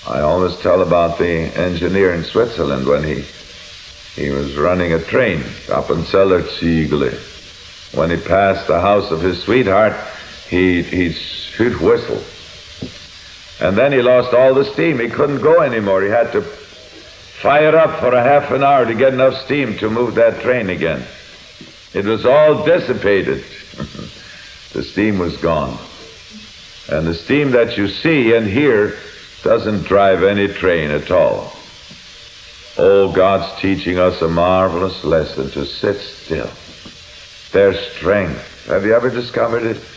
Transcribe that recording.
I always tell about the engineer in Switzerland when he was running a train, Appenzellerziegel. When he passed the house of his sweetheart, he shoot whistle. And then he lost all the steam. He couldn't go anymore. He had to fire up for a half an hour to get enough steam to move that train again. It was all dissipated. The steam was gone. And the steam that you see and hear doesn't drive any train at all. Oh, God's teaching us a marvelous lesson to sit still. Their strength. Have you ever discovered it?